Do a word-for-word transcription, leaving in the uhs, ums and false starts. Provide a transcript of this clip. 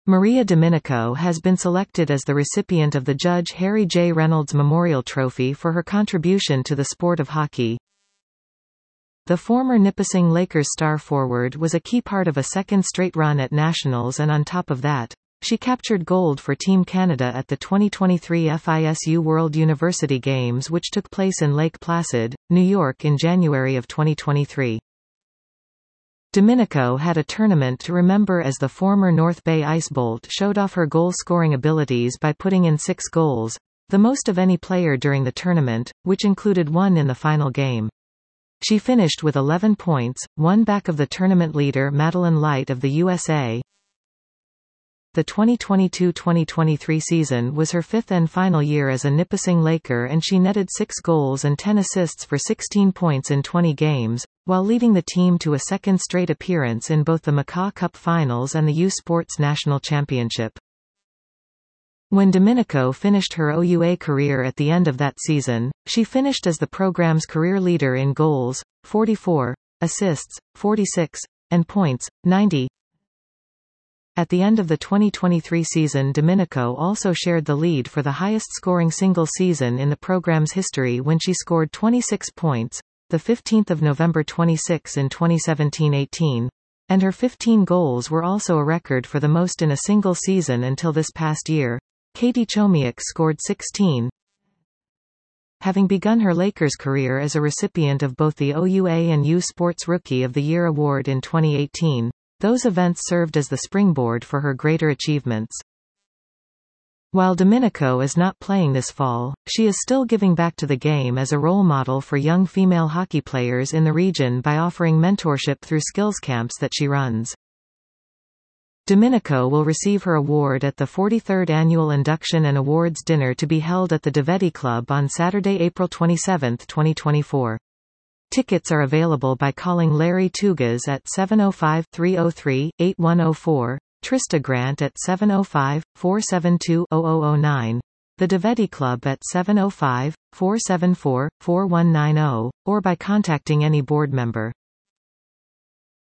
Maria Domenico has been selected as the recipient of the Judge Harry J. Reynolds Memorial Trophy for her contribution to the sport of hockey. The former Nipissing Lakers star forward was a key part of a second straight run at Nationals, and on top of that, she captured gold for Team Canada at the twenty twenty-three F I S U World University Games, which took place in Lake Placid, New York in January of twenty twenty-three. Domenico had a tournament to remember as the former North Bay Ice Bolt showed off her goal-scoring abilities by putting in six goals, the most of any player during the tournament, which included one in the final game. She finished with eleven points, one back of the tournament leader Madeline Light of the U S A. The twenty twenty-two twenty twenty-three season was her fifth and final year as a Nipissing Laker, and she netted six goals and ten assists for sixteen points in twenty games, while leading the team to a second straight appearance in both the Macaw Cup Finals and the U Sports National Championship. When Domenico finished her O U A career at the end of that season, she finished as the program's career leader in goals, forty-four, assists, forty-six, and points, ninety. At the end of the twenty twenty-three season, Domenico also shared the lead for the highest-scoring single season in the program's history when she scored twenty-six points, the fifteenth of November twenty-six in twenty seventeen eighteen, and her fifteen goals were also a record for the most in a single season until this past year. Katie Chomiak scored sixteen. Having begun her Lakers career as a recipient of both the O U A and U Sports Rookie of the Year award in twenty eighteen, those events served as the springboard for her greater achievements. While Domenico is not playing this fall, she is still giving back to the game as a role model for young female hockey players in the region by offering mentorship through skills camps that she runs. Domenico will receive her award at the forty-third Annual Induction and Awards Dinner to be held at the Devetti Club on Saturday, April twenty-seventh, twenty twenty-four. Tickets are available by calling Larry Tugas at seven oh five, three oh three, eight one oh four, Trista Grant at seven oh five, four seven two, oh oh oh nine, the Devetti Club at seven oh five, four seven four, four one nine oh, or by contacting any board member.